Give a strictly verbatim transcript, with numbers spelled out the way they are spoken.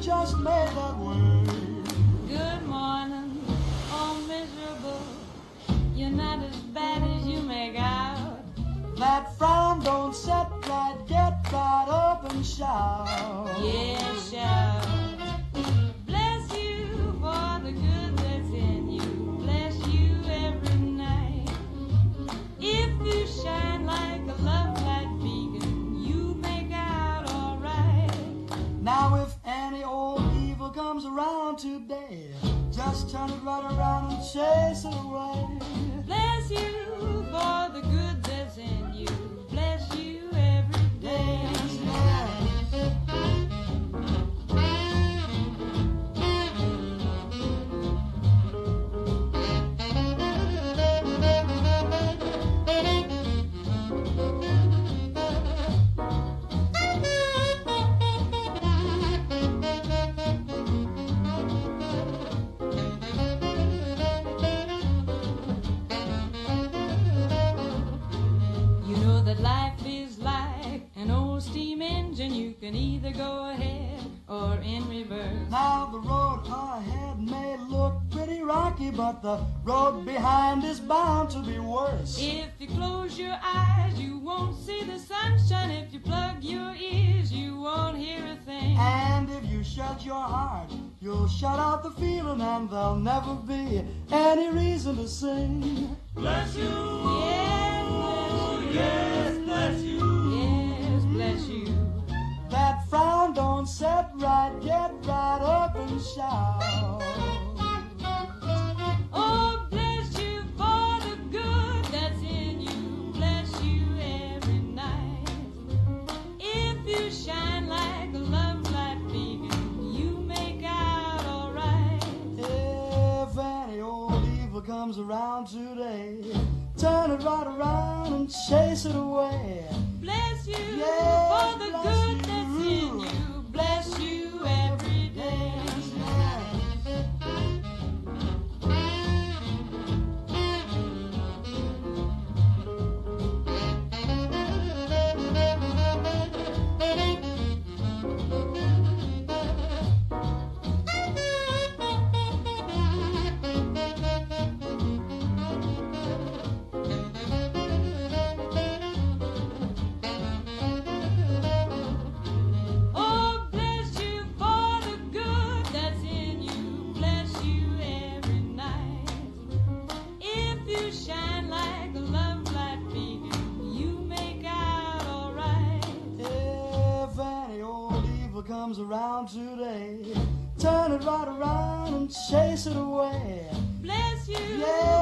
just made that way. Good morning, oh miserable, you're not as bad as you make out. That frown don't set right, get right up and shout. Yeah, shout. Bless you for the good that's in you. Bless you every night. If you shine like a love light beacon, you make out alright. Now if any old evil comes around today, just turn it right around and chase it away. Bless you for the good that's in you. Bless you every day. Life is like an old steam engine. You can either go ahead or in reverse. Now the road ahead may look pretty rocky, but the road behind is bound to be worse. If you close your eyes, you won't see the sunshine. If you plug your ears, you won't hear a thing. And if you shut your heart, you'll shut out the feeling, and there'll never be any reason to sing. Bless you. Yes, bless you. Yes, bless you. Yes, bless you. That frown don't set right, get right up and shout. Oh, bless you for the good that's in you. Bless you every night. If you shine like a love light beacon, you make out alright. If any old evil comes around today, turn it right around and chase it away. Bless you Yeah, for the bless good you. that's in you. Bless you every day. Oh, bless you for the good that's in you. Bless you every night. If you shine like a love light beacon, you make out alright. If any old evil comes around today, turn it right around and chase it away. Bless you Yeah.